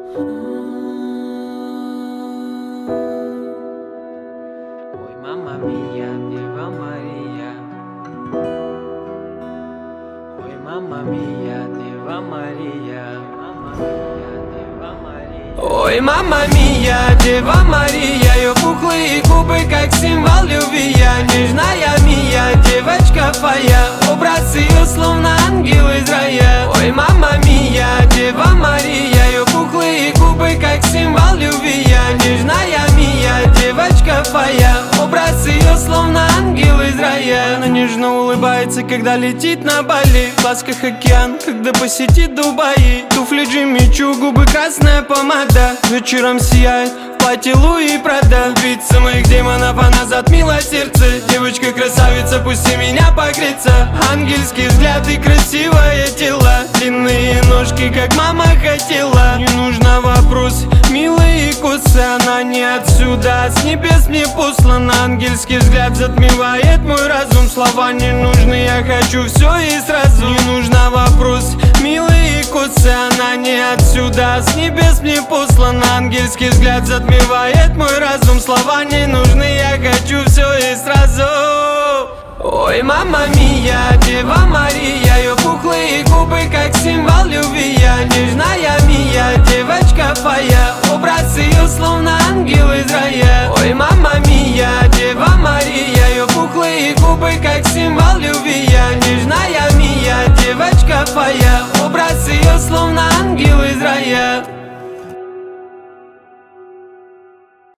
Ой, мама мия, Дева Мария. Ой, мама мия, Дева Мария. Ой, мама мия, Дева Мария. Ее пухлые губы, как символ любви. Нежная мия, девочка твоя. Образ ее словно ангел из рая. Ой, мама мия, Дева Мария. Ее пухлые губы, как символ любви. Нежная мия, девочка твоя. Образ ее словно ангел из рая. Она нежно улыбается, когда летит на Бали. В глазках океан, когда посетит Дубаи. Туфли Джимми Чу, губы красная помада. Вечером сияет в платье Луи Прада. Убийца моих демонов, она затмила сердце. Девочка-красавица, пусти меня погреться. Ангельский взгляд и красивое тело. Длинные ножки, как мама хотела. Не нужно вопрос, милые косы. Она не отсюда, а с небес мне послан. Ангельский взгляд затмевает мой разум. Слова не нужны, я хочу все и сразу. Не нужно вопрос, милые косы. Она не отсюда, а с небес мне послан. Ангельский взгляд затмевает мой разум. Слова не нужны, я хочу все и сразу. Ой, мама мия, Дева Мария. Ее пухлые губы, как символ любви. Нежная мия, девочка твоя. Образ ее словно ангел из рая. Ой, мама мия.